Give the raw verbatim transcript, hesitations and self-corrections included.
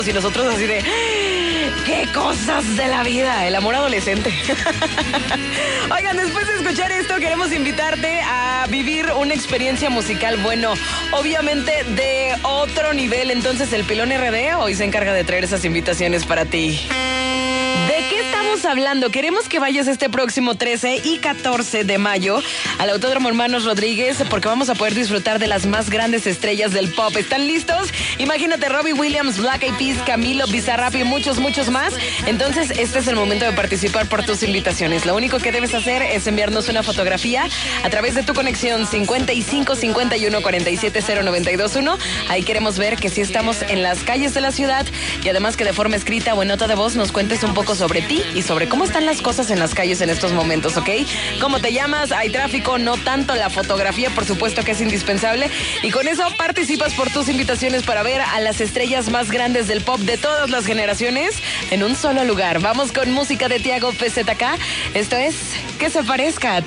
y nosotros así de... ¡Qué cosas de la vida! El amor adolescente. Oigan, después de escuchar esto, queremos invitarte a vivir una experiencia musical, bueno, obviamente de otro nivel. Entonces, el Pilón R D hoy se encarga de traer esas invitaciones para ti. ¿De qué estamos hablando? Queremos que vayas este próximo trece y catorce de mayo al Autódromo Hermanos Rodríguez, porque vamos a poder disfrutar de las más grandes estrellas del pop. ¿Están listos? Imagínate Robbie Williams, Black Eyed Peas, Camilo, Bizarrap y muchos, muchos más. Entonces, este es el momento de participar por tus invitaciones. Lo único que debes hacer es enviarnos una fotografía a través de tu conexión cincuenta y cinco cincuenta y uno cuarenta y siete cero noventa y dos uno. Ahí queremos ver que sí estamos en las calles de la ciudad y además que de forma escrita o en nota de voz nos cuentes un poco sobre ti y sobre cómo están las cosas en las calles en estos momentos, ¿ok? ¿Cómo te llamas? ¿Hay tráfico? No tanto. La fotografía, por supuesto que es indispensable. Y con eso participas por tus invitaciones para ver a las estrellas más grandes del pop de todas las generaciones en un solo lugar. Vamos con música de Tiago P Z K. Esto es Que se parezca a ti.